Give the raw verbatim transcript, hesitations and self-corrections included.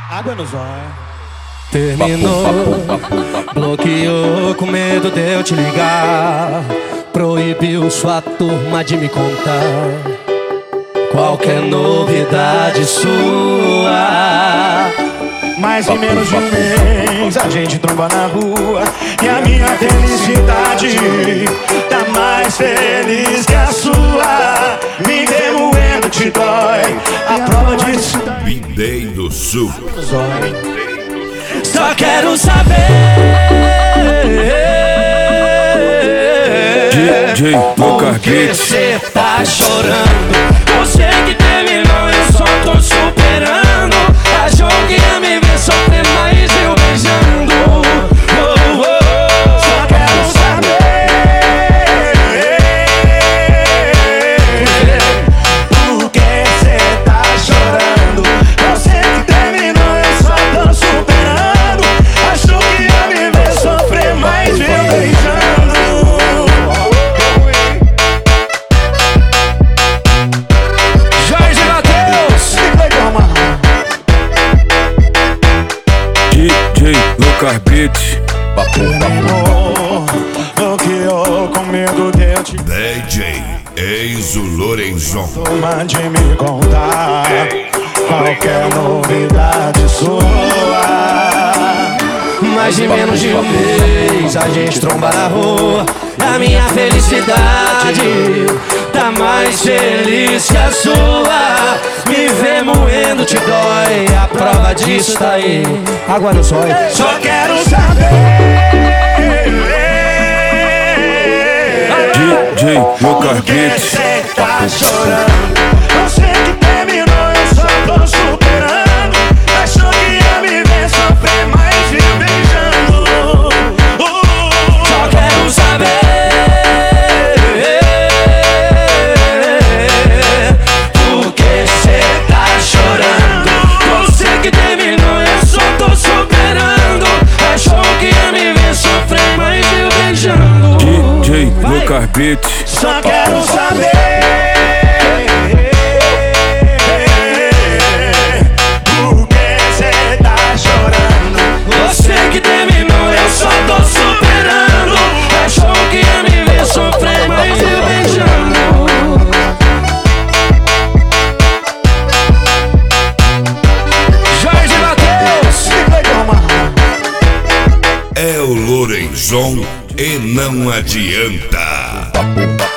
Água no zóio. Terminou, bloqueou com medo de eu te ligar. Proibiu sua turma de me contar qualquer novidade sua. Mas em menos de um mês a gente tromba na rua e a minha felicidade tá mais feliz que a sua. Me remoendo te dói, a prova disso tá Bidei do Sul. Só quero saber D J por que cê tá chorando. Você que terminou, eu só tô superando. Achou que ia me ver sofrer, mas eu beijando. Oh, oh. Só quero saber por que cê tá chorando. Você que terminou, eu só tô superando. Achou que ia me ver sofrer, mas eu beijando. Jorge Mateus, D J Lucas Beats. terminou, bloqueou com medo de eu te D J Enzo Lorenzon. tomar de me contar qualquer novidade sua. mais de menos de um mês a gente tromba na rua. A minha felicidade tá mais feliz que a sua. Me ver moendo te dói, a prova disso tá aí. Água no zóio. Só quero saber D J Lucas por que Beats. cê tá chorando. Você que terminou, eu só tô superando. Achou que ia me ver sofrer, mas viu beijando. Uh, Só quero saber por que cê tá chorando. Você que terminou, eu só tô superando. Achou que ia me ver sofrer, mas viu beijando. D J Lucas Beats. Só quero saber por que cê tá chorando. Você que terminou, eu só tô superando. Achou que ia me ver sofrer, mas viu beijando. Jorge Mateus, É o Lorenzon e não adianta.